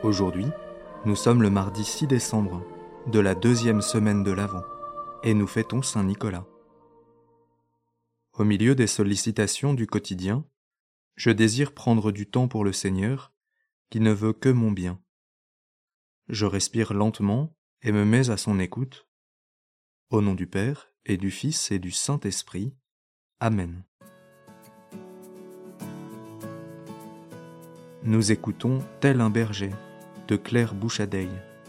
Aujourd'hui, nous sommes le mardi 6 décembre de la 2e semaine de l'Avent et nous fêtons Saint Nicolas. Au milieu des sollicitations du quotidien, je désire prendre du temps pour le Seigneur qui ne veut que mon bien. Je respire lentement et me mets à son écoute. Au nom du Père et du Fils et du Saint-Esprit. Amen. Nous écoutons Tel un berger de Claire Bouchadeille.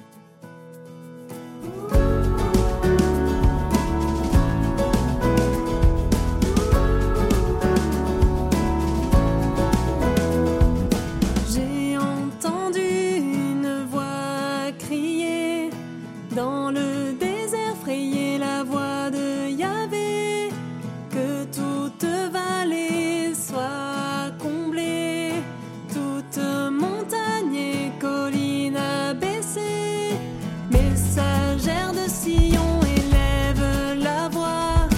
J'ai entendu une voix crier dans le désert, frayer la voie de Yahvé, que toute vallée soit comblée, toute montagne et colline abaissée. Messagère de Sion, élève la voix,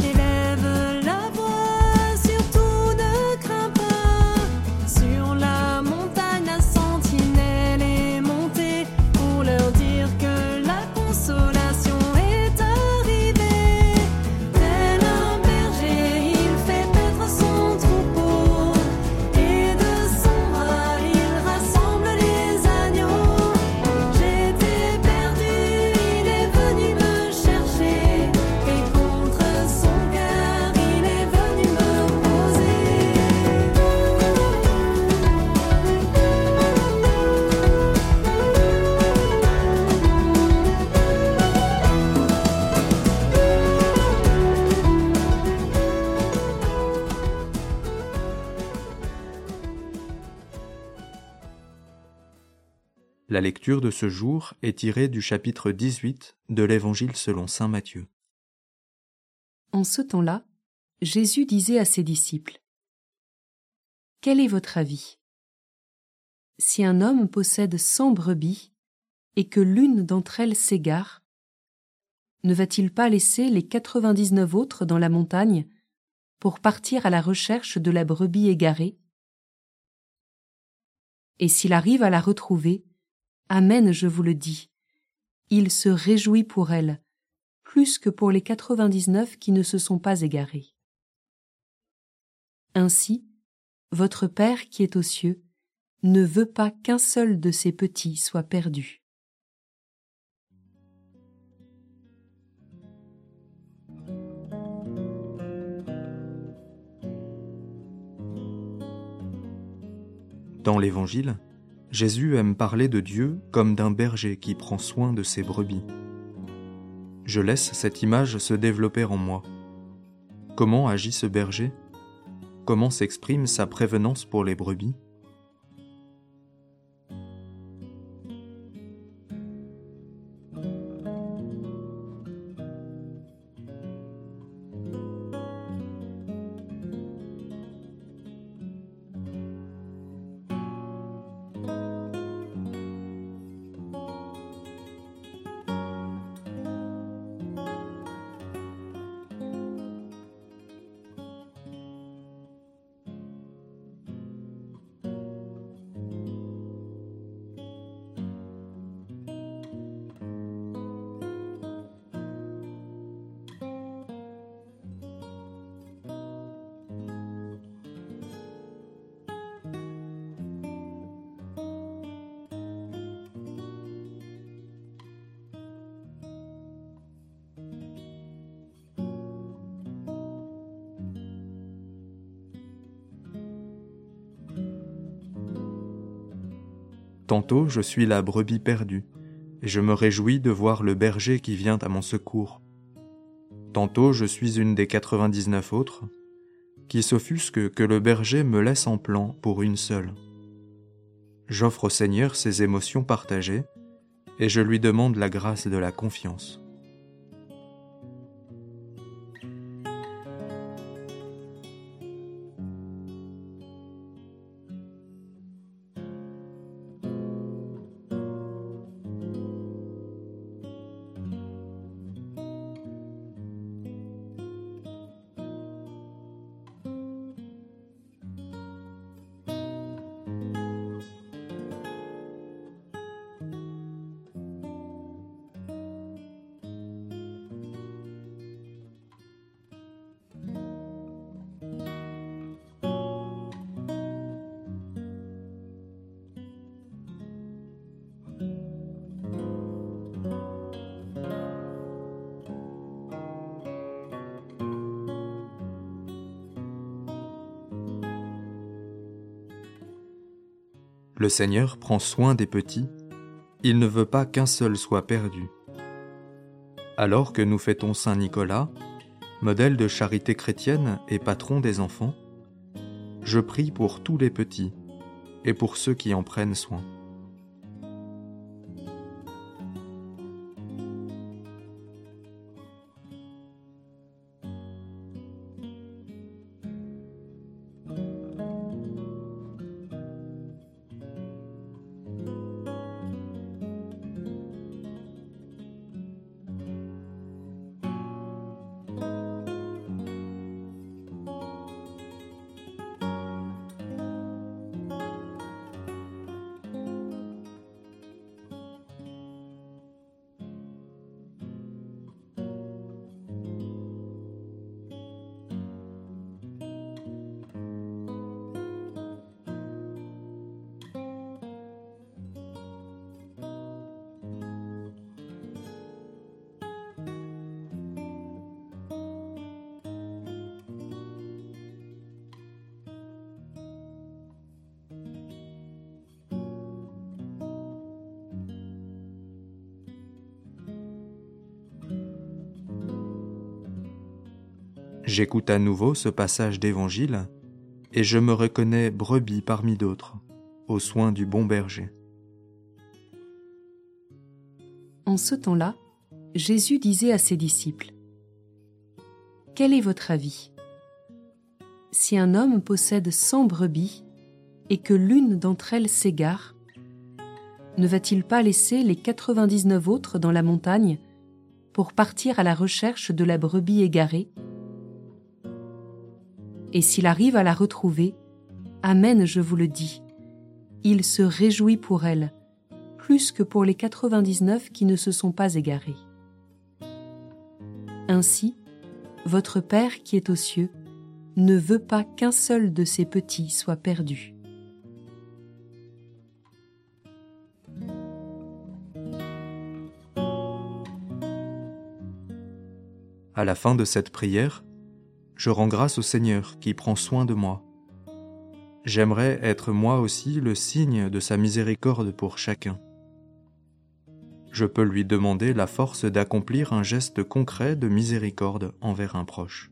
surtout ne crains pas. Sur la montagne, la sentinelle est montée pour leur dire que la consolation est arrivée. Tel un berger, il fait paître son troupeau, et de son bras il rassemble les agneaux. J'étais perdu, il est venu me chercher, et contre son cœur il est venu me poser. La lecture de ce jour est tirée du chapitre 18 de l'Évangile selon saint Matthieu. En ce temps-là, Jésus disait à ses disciples : « Quel est votre avis ? Si un homme possède 100 brebis et que l'une d'entre elles s'égare, ne va-t-il pas laisser les 99 autres dans la montagne pour partir à la recherche de la brebis égarée ? Et s'il arrive à la retrouver, amen, je vous le dis, il se réjouit pour elle, plus que pour les 99 qui ne se sont pas égarés. Ainsi, votre Père qui est aux cieux ne veut pas qu'un seul de ses petits soit perdu. » Dans l'Évangile, Jésus aime parler de Dieu comme d'un berger qui prend soin de ses brebis. Je laisse cette image se développer en moi. Comment agit ce berger ? Comment s'exprime sa prévenance pour les brebis ? Tantôt je suis la brebis perdue, et je me réjouis de voir le berger qui vient à mon secours. Tantôt je suis une des 99 autres, qui s'offusquent que le berger me laisse en plan pour une seule. J'offre au Seigneur ces émotions partagées, et je lui demande la grâce de la confiance. Le Seigneur prend soin des petits, il ne veut pas qu'un seul soit perdu. Alors que nous fêtons Saint Nicolas, modèle de charité chrétienne et patron des enfants, je prie pour tous les petits et pour ceux qui en prennent soin. J'écoute à nouveau ce passage d'Évangile et je me reconnais brebis parmi d'autres, aux soins du bon berger. En ce temps-là, Jésus disait à ses disciples : « Quel est votre avis ? Si un homme possède 100 brebis et que l'une d'entre elles s'égare, ne va-t-il pas laisser les 99 autres dans la montagne pour partir à la recherche de la brebis égarée ? Et s'il arrive à la retrouver, amen, je vous le dis, il se réjouit pour elle, plus que pour les 99 qui ne se sont pas égarés. Ainsi, votre Père qui est aux cieux ne veut pas qu'un seul de ses petits soit perdu. » À la fin de cette prière, je rends grâce au Seigneur qui prend soin de moi. J'aimerais être moi aussi le signe de sa miséricorde pour chacun. Je peux lui demander la force d'accomplir un geste concret de miséricorde envers un proche.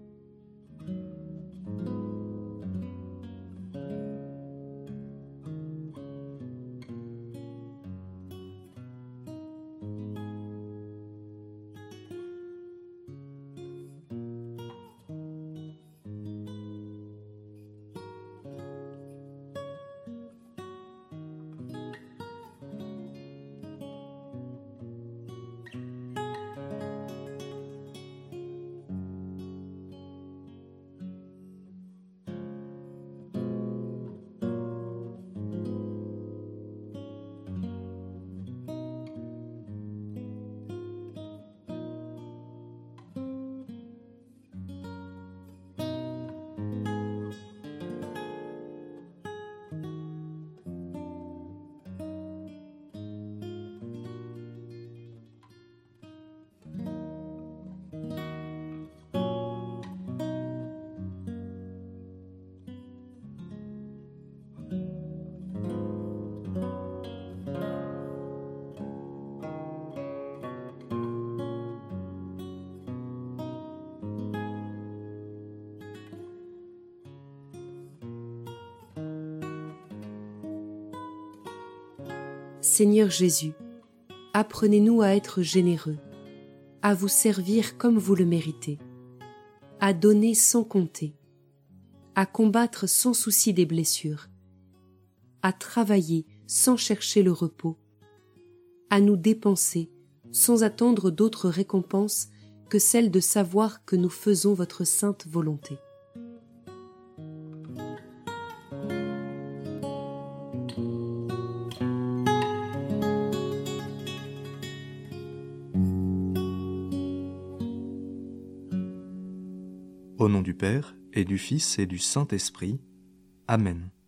Seigneur Jésus, apprenez-nous à être généreux, à vous servir comme vous le méritez, à donner sans compter, à combattre sans souci des blessures, à travailler sans chercher le repos, à nous dépenser sans attendre d'autres récompenses que celle de savoir que nous faisons votre sainte volonté. Au nom du Père, et du Fils, et du Saint-Esprit. Amen.